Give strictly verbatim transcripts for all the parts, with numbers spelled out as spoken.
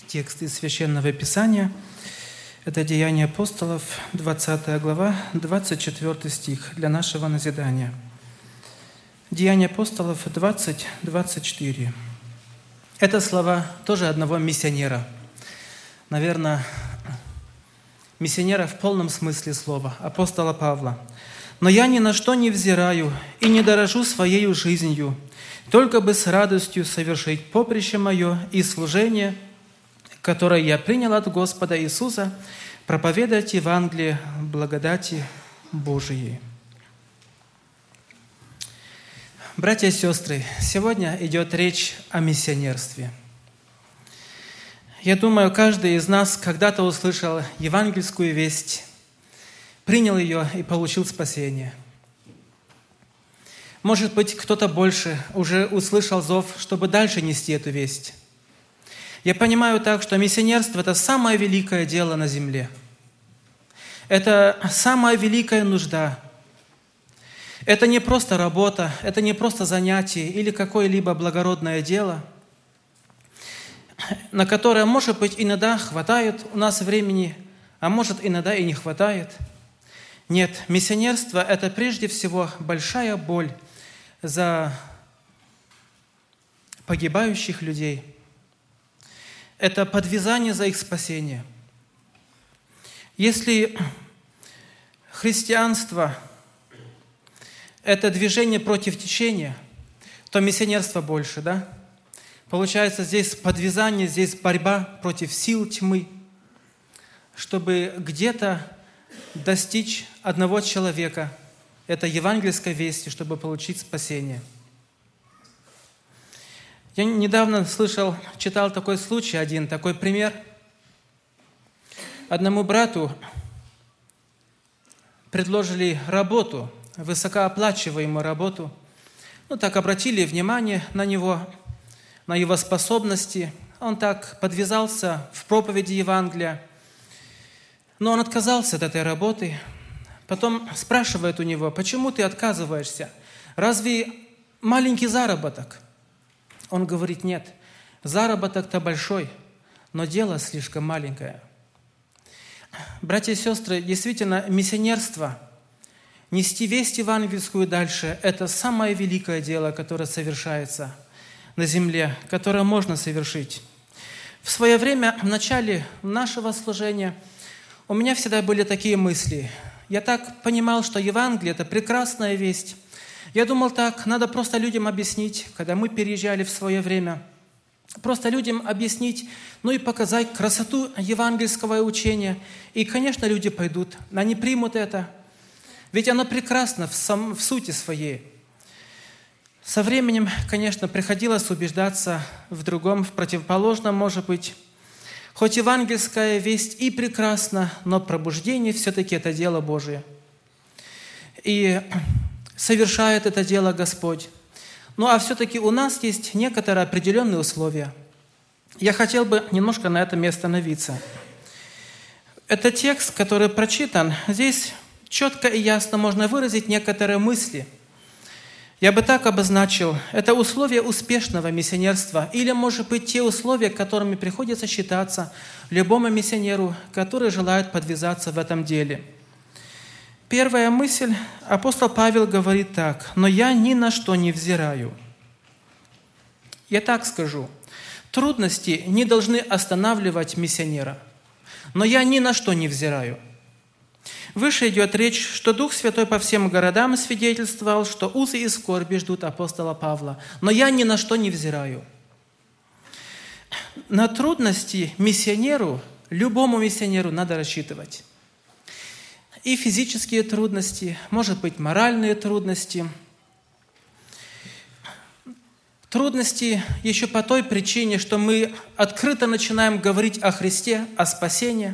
Текст из Священного Писания. Это Деяния апостолов, двадцатая глава, двадцать четвёртый стих для нашего назидания. Деяния апостолов двадцать, двадцать четыре. Это слова тоже одного миссионера. Наверное, миссионера в полном смысле слова, апостола Павла. «Но я ни на что не взираю и не дорожу своею жизнью, только бы с радостью совершить поприще мое и служение, которое я принял от Господа Иисуса, проповедовать Евангелие благодати Божией». Братья и сестры, сегодня идет речь о миссионерстве. Я думаю, каждый из нас когда-то услышал евангельскую весть, принял ее и получил спасение. Может быть, кто-то больше уже услышал зов, чтобы дальше нести эту весть. Я понимаю так, что миссионерство – это самое великое дело на земле. Это самая великая нужда. Это не просто работа, это не просто занятие или какое-либо благородное дело, на которое, может быть, иногда хватает у нас времени, а может, иногда и не хватает. Нет, миссионерство – это прежде всего большая боль за погибающих людей. Это подвязание за их спасение. Если христианство – это движение против течения, то миссионерство больше, да? Получается, здесь подвязание, здесь борьба против сил тьмы, чтобы где-то достичь одного человека, это евангельской вести, чтобы получить спасение. Я недавно слышал, читал такой случай один, такой пример. Одному брату предложили работу, высокооплачиваемую работу. Ну, так обратили внимание на него, на его способности. Он так подвязался в проповеди Евангелия. Но он отказался от этой работы. Потом спрашивает у него: почему ты отказываешься? Разве маленький заработок? Он говорит: нет, заработок-то большой, но дело слишком маленькое. Братья и сестры, действительно, миссионерство, нести весть евангельскую дальше – это самое великое дело, которое совершается на земле, которое можно совершить. В свое время, в начале нашего служения, у меня всегда были такие мысли. Я так понимал, что Евангелие – это прекрасная весть. Я думал так, надо просто людям объяснить, когда мы переезжали в свое время, просто людям объяснить, ну и показать красоту евангельского учения. И, конечно, люди пойдут, они примут это, ведь оно прекрасно в, сам, в сути своей. Со временем, конечно, приходилось убеждаться в другом, в противоположном, может быть. Хоть евангельская весть и прекрасна, но пробуждение все-таки это дело Божие. И совершает это дело Господь. Ну а все-таки у нас есть некоторые определенные условия. Я хотел бы немножко на этом и остановиться. Это текст, который прочитан. Здесь четко и ясно можно выразить некоторые мысли. Я бы так обозначил. Это условия успешного миссионерства. Или, может быть, те условия, которыми приходится считаться любому миссионеру, который желает подвязаться в этом деле. Первая мысль. Апостол Павел говорит так: «Но я ни на что не взираю». Я так скажу. Трудности не должны останавливать миссионера. Но я ни на что не взираю. Выше идет речь, что Дух Святой по всем городам свидетельствовал, что узы и скорби ждут апостола Павла. Но я ни на что не взираю. На трудности миссионеру, любому миссионеру надо рассчитывать. И физические трудности, может быть, моральные трудности. Трудности еще по той причине, что мы открыто начинаем говорить о Христе, о спасении.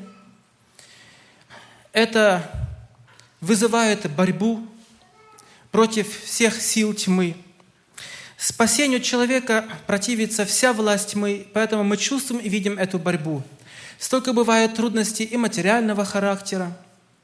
Это вызывает борьбу против всех сил тьмы. Спасению человека противится вся власть тьмы, поэтому мы чувствуем и видим эту борьбу. Столько бывает трудностей и материального характера.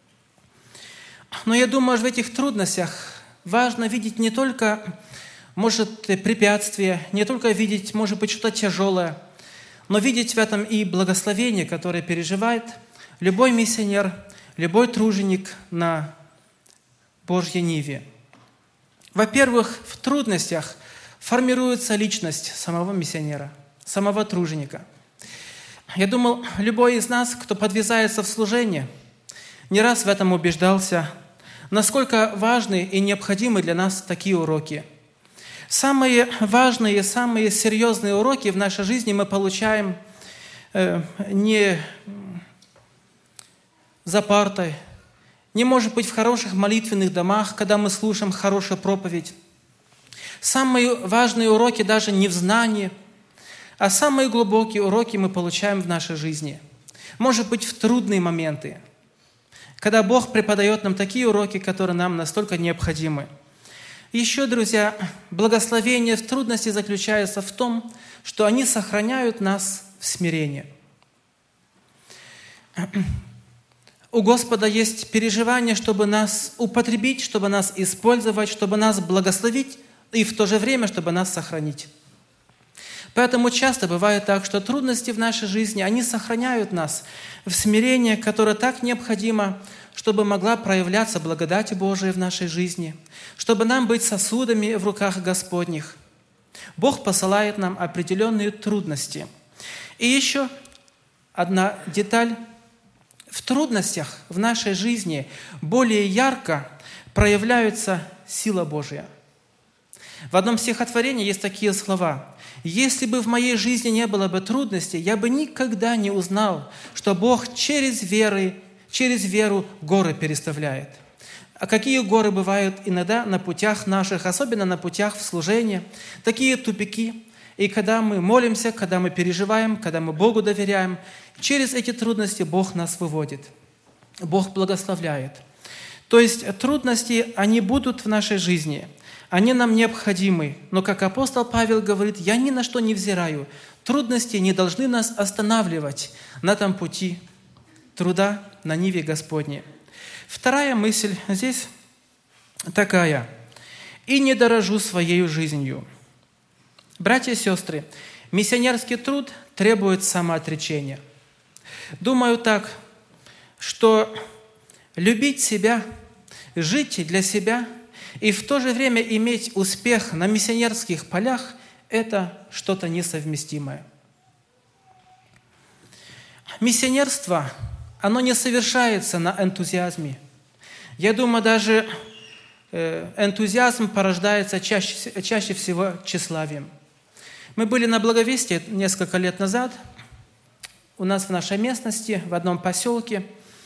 Но я думаю, что в этих трудностях важно видеть не только, может, препятствия, не только видеть, может быть, что-то тяжелое, но видеть в этом и благословение, которое переживает любой миссионер, любой труженик на Божьей ниве. Во-первых, в трудностях формируется личность самого миссионера, самого труженика. Я думал, любой из нас, кто подвязается в служение, не раз в этом убеждался, насколько важны и необходимы для нас такие уроки. Самые важные, самые серьезные уроки в нашей жизни мы получаем э, не за партой, не, может быть, в хороших молитвенных домах, когда мы слушаем хорошую проповедь. Самые важные уроки даже не в знании, а самые глубокие уроки мы получаем в нашей жизни. Может быть, в трудные моменты, когда Бог преподает нам такие уроки, которые нам настолько необходимы. Еще, друзья, благословение в трудности заключается в том, что они сохраняют нас в смирении. У Господа есть переживание, чтобы нас употребить, чтобы нас использовать, чтобы нас благословить и в то же время, чтобы нас сохранить. Поэтому часто бывает так, что трудности в нашей жизни, они сохраняют нас в смирении, которое так необходимо, чтобы могла проявляться благодать Божия в нашей жизни, чтобы нам быть сосудами в руках Господних. Бог посылает нам определенные трудности. И еще одна деталь. В трудностях в нашей жизни более ярко проявляется сила Божья. В одном стихотворении есть такие слова: «Если бы в моей жизни не было бы трудностей, я бы никогда не узнал, что Бог через веры, через веру горы переставляет». А какие горы бывают иногда на путях наших, особенно на путях в служении, такие тупики. И когда мы молимся, когда мы переживаем, когда мы Богу доверяем, через эти трудности Бог нас выводит. Бог благословляет. То есть трудности, они будут в нашей жизни. Они нам необходимы. Но, как апостол Павел говорит, я ни на что не взираю. Трудности не должны нас останавливать на этом пути труда на ниве Господней. Вторая мысль здесь такая. «И не дорожу своей жизнью». Братья и сестры, миссионерский труд требует самоотречения. Думаю так, что любить себя, жить для себя и в то же время иметь успех на миссионерских полях – это что-то несовместимое. Миссионерство, оно не совершается на энтузиазме. Я думаю, даже энтузиазм порождается чаще, чаще всего тщеславием. Мы были на Благовестии несколько лет назад, у нас в нашей местности, в одном поселке.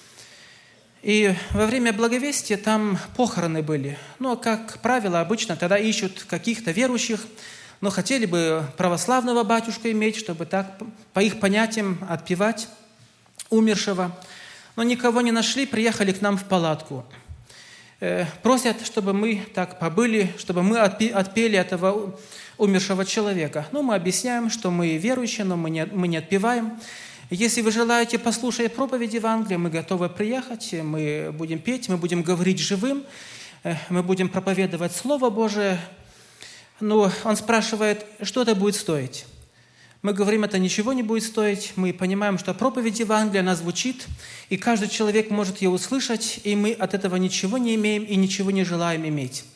И во время Благовестия там похороны были. Ну, как правило, обычно тогда ищут каких-то верующих, но хотели бы православного батюшку иметь, чтобы так, по их понятиям, отпевать умершего. Но никого не нашли, приехали к нам в палатку. Просят, чтобы мы так побыли, чтобы мы отпели этого умершего человека. Ну, мы объясняем, что мы верующие, но мы не, мы не отпеваем. Если вы желаете послушать проповедь Евангелия, мы готовы приехать, мы будем петь, мы будем говорить живым, мы будем проповедовать Слово Божие. Но он спрашивает, что это будет стоить? Мы говорим, это ничего не будет стоить. Мы понимаем, что проповедь Евангелия, она звучит, и каждый человек может ее услышать, и мы от этого ничего не имеем и ничего не желаем иметь.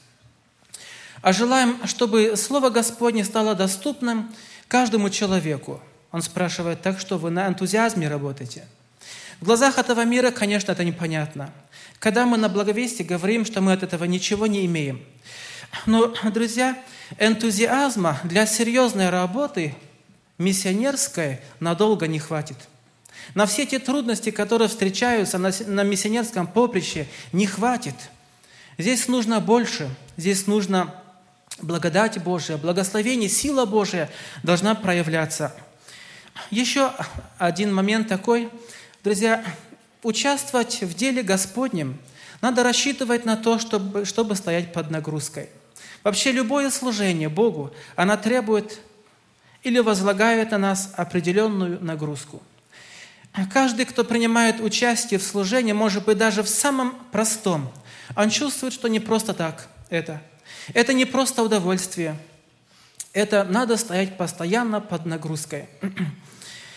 А желаем, чтобы Слово Господне стало доступным каждому человеку. Он спрашивает, так что вы на энтузиазме работаете? В глазах этого мира, конечно, это непонятно. Когда мы на Благовестии говорим, что мы от этого ничего не имеем. Но, друзья, энтузиазма для серьезной работы миссионерской надолго не хватит. На все те трудности, которые встречаются на, на миссионерском поприще, не хватит. Здесь нужно больше. Здесь нужно благодать Божия, благословение, сила Божия должна проявляться. Еще один момент такой. Друзья, участвовать в деле Господнем надо рассчитывать на то, чтобы, чтобы стоять под нагрузкой. Вообще любое служение Богу, оно требует или возлагает на нас определенную нагрузку. Каждый, кто принимает участие в служении, может быть, даже в самом простом, он чувствует, что не просто так это. Это не просто удовольствие. Это надо стоять постоянно под нагрузкой.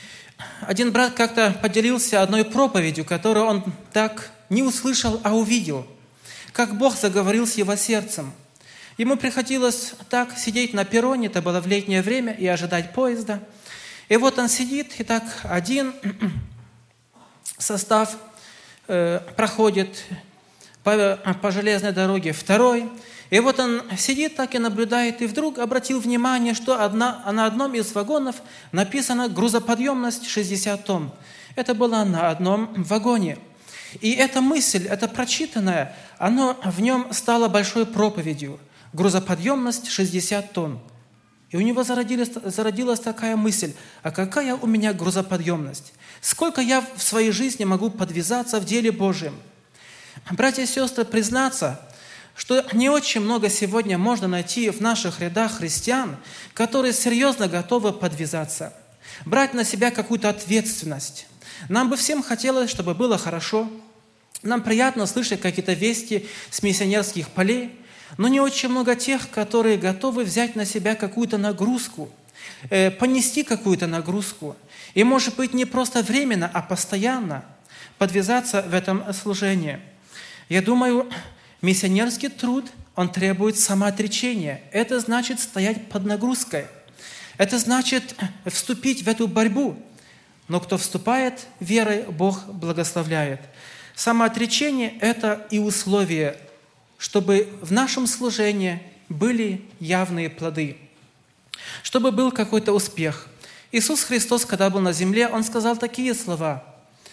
один брат как-то поделился одной проповедью, которую он так не услышал, а увидел, как Бог заговорил с его сердцем. Ему приходилось так сидеть на перроне, это было в летнее время, и ожидать поезда. И вот он сидит, и так один состав э, проходит по, по железной дороге, второй. И вот он сидит так и наблюдает, и вдруг обратил внимание, что одна, на одном из вагонов написано «грузоподъемность шестьдесят тонн». Это было на одном вагоне. И эта мысль, это прочитанное, оно в нем стало большой проповедью. Грузоподъемность шестьдесят тонн. И у него зародилась, зародилась такая мысль, а какая у меня грузоподъемность? Сколько я в своей жизни могу подвязаться в деле Божьем? Братья и сестры, признаться, что не очень много сегодня можно найти в наших рядах христиан, которые серьезно готовы подвязаться, брать на себя какую-то ответственность. Нам бы всем хотелось, чтобы было хорошо. Нам приятно слышать какие-то вести с миссионерских полей, но не очень много тех, которые готовы взять на себя какую-то нагрузку, э, понести какую-то нагрузку. И, может быть, не просто временно, а постоянно подвязаться в этом служении. Я думаю, миссионерский труд, он требует самоотречения. Это значит стоять под нагрузкой. Это значит вступить в эту борьбу. Но кто вступает верой, Бог благословляет. Самоотречение – это и условие, чтобы в нашем служении были явные плоды, чтобы был какой-то успех. Иисус Христос, когда был на земле, Он сказал такие слова: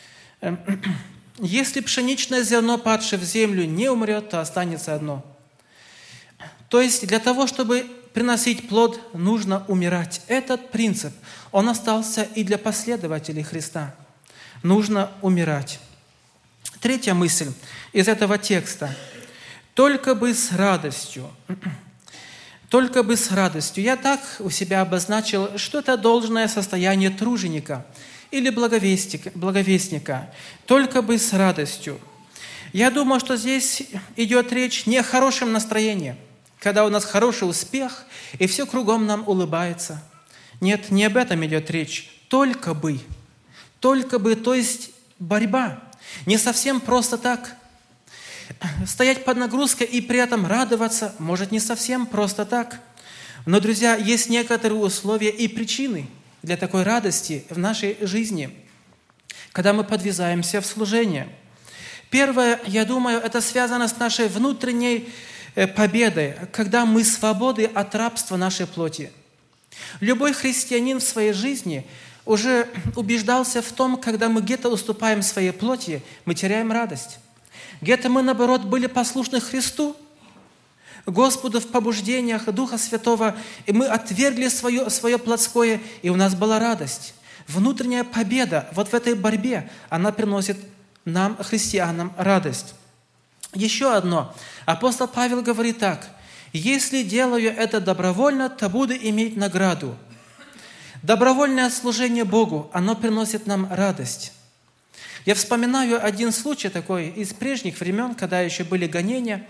«Если пшеничное зерно, падшее в землю, не умрет, то останется одно». То есть для того, чтобы приносить плод, нужно умирать. Этот принцип, он остался и для последователей Христа. Нужно умирать. Третья мысль из этого текста. Только бы с радостью. Только бы с радостью. Я так у себя обозначил, что это должное состояние труженика или благовестника. благовестника. Только бы с радостью. Я думаю, что здесь идет речь не о хорошем настроении, когда у нас хороший успех, и все кругом нам улыбается. Нет, не об этом идет речь. Только бы. Только бы, то есть борьба. Не совсем просто так. Стоять под нагрузкой и при этом радоваться может не совсем просто так. Но, друзья, есть некоторые условия и причины для такой радости в нашей жизни, когда мы подвязаемся в служение. Первое, я думаю, это связано с нашей внутренней победой, когда мы свободы от рабства нашей плоти. Любой христианин в своей жизни уже убеждался в том, когда мы где-то уступаем своей плоти, мы теряем радость. Где-то мы, наоборот, были послушны Христу, Господу в побуждениях Духа Святого, и мы отвергли свое, свое плотское, и у нас была радость. Внутренняя победа вот в этой борьбе, она приносит нам, христианам, радость. Еще одно. Апостол Павел говорит так: «Если делаю это добровольно, то буду иметь награду». Добровольное служение Богу, оно приносит нам радость. Я вспоминаю один случай такой из прежних времен, когда еще были гонения.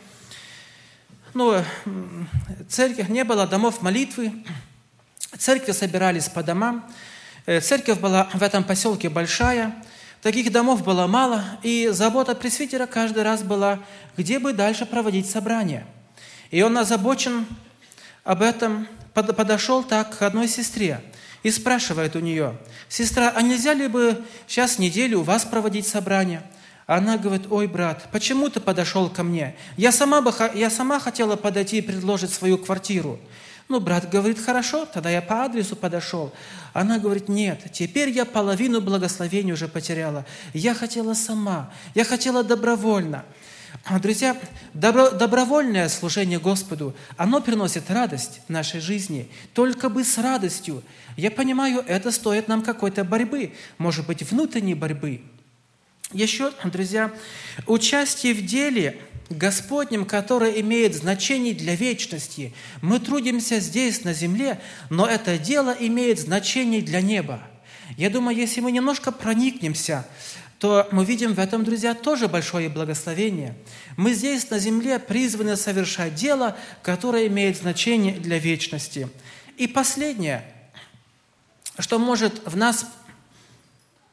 Ну, церковь, не было домов молитвы, церкви собирались по домам. Церковь была в этом поселке большая, таких домов было мало, и забота пресвитера каждый раз была, где бы дальше проводить собрание. И он озабочен об этом, подошел так к одной сестре и спрашивает у нее: «Сестра, а нельзя ли бы сейчас неделю у вас проводить собрание?» Она говорит: «Ой, брат, почему ты подошел ко мне? Я сама, бы, я сама хотела подойти и предложить свою квартиру». Ну, брат говорит: «Хорошо, тогда я по адресу подошел». Она говорит: «Нет, теперь я половину благословения уже потеряла. Я хотела сама, я хотела добровольно». Друзья, добро, добровольное служение Господу, оно приносит радость в нашей жизни. Только бы с радостью. Я понимаю, это стоит нам какой-то борьбы, может быть, внутренней борьбы. Еще, друзья, участие в деле Господнем, которое имеет значение для вечности. Мы трудимся здесь, на земле, но это дело имеет значение для неба. Я думаю, если мы немножко проникнемся, то мы видим в этом, друзья, тоже большое благословение. Мы здесь, на земле, призваны совершать дело, которое имеет значение для вечности. И последнее, что может в нас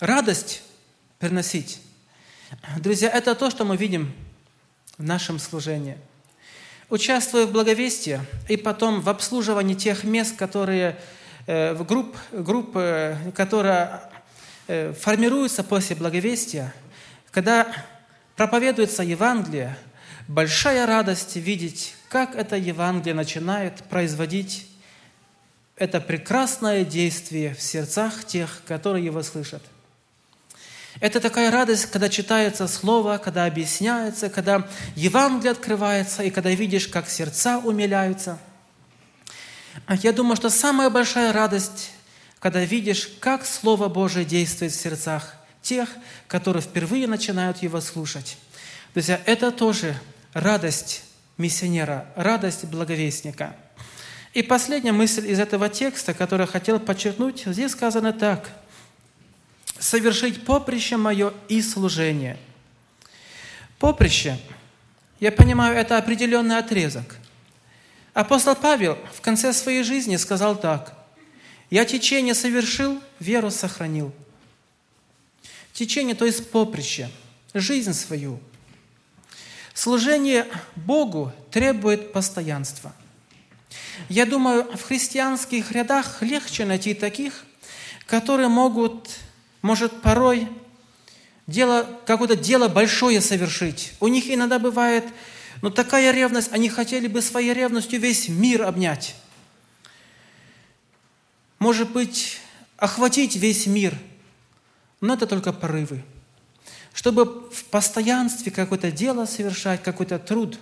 радость приносить. Друзья, это то, что мы видим в нашем служении. Участвуя в благовестии и потом в обслуживании тех мест, которые, э, в групп, групп э, которые э, формируются после благовестия, когда проповедуется Евангелие, большая радость видеть, как это Евангелие начинает производить это прекрасное действие в сердцах тех, которые его слышат. Это такая радость, когда читается Слово, когда объясняется, когда Евангелие открывается, и когда видишь, как сердца умиляются. Я думаю, что самая большая радость, когда видишь, как Слово Божие действует в сердцах тех, которые впервые начинают его слушать. Друзья, это тоже радость миссионера, радость благовестника. И последняя мысль из этого текста, которую я хотел подчеркнуть, здесь сказано так: «Совершить поприще мое и служение». Поприще, я понимаю, это определенный отрезок. Апостол Павел в конце своей жизни сказал так: «Я течение совершил, веру сохранил». Течение, то есть поприще, жизнь свою. Служение Богу требует постоянства. Я думаю, в христианских рядах легче найти таких, которые могут, может, порой дело, какое-то дело большое совершить. У них иногда бывает, ну, такая ревность, они хотели бы своей ревностью весь мир обнять. Может быть, охватить весь мир, но это только порывы. Чтобы в постоянстве какое-то дело совершать, какой-то труд,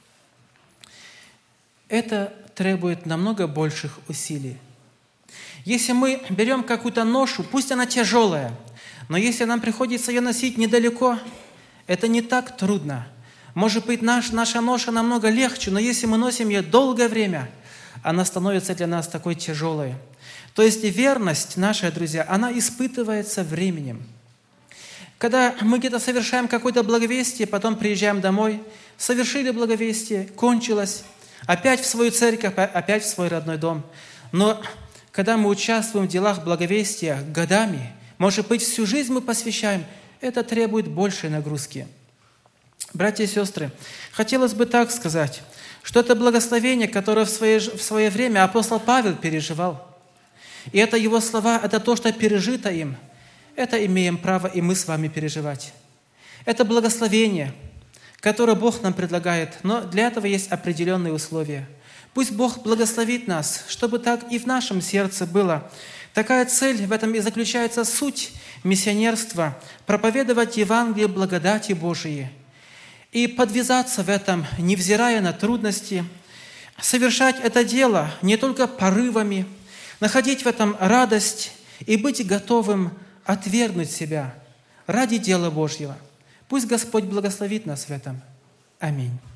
это требует намного больших усилий. Если мы берем какую-то ношу, пусть она тяжелая, но если нам приходится ее носить недалеко, это не так трудно. Может быть, наш, наша ноша намного легче, но если мы носим ее долгое время, она становится для нас такой тяжелой. То есть верность наша, друзья, она испытывается временем. Когда мы где-то совершаем какое-то благовестие, потом приезжаем домой, совершили благовестие, кончилось, опять в свою церковь, опять в свой родной дом. Но когда мы участвуем в делах благовестия годами, может быть, всю жизнь мы посвящаем, это требует большей нагрузки. Братья и сестры, хотелось бы так сказать, что это благословение, которое в свое, в свое время апостол Павел переживал. И это его слова, это то, что пережито им. Это имеем право и мы с вами переживать. Это благословение, которое Бог нам предлагает, но для этого есть определенные условия. Пусть Бог благословит нас, чтобы так и в нашем сердце было. Такая цель, в этом и заключается суть миссионерства – проповедовать Евангелие благодати Божией и подвязаться в этом, невзирая на трудности, совершать это дело не только порывами, находить в этом радость и быть готовым отвергнуть себя ради дела Божьего. Пусть Господь благословит нас в этом. Аминь.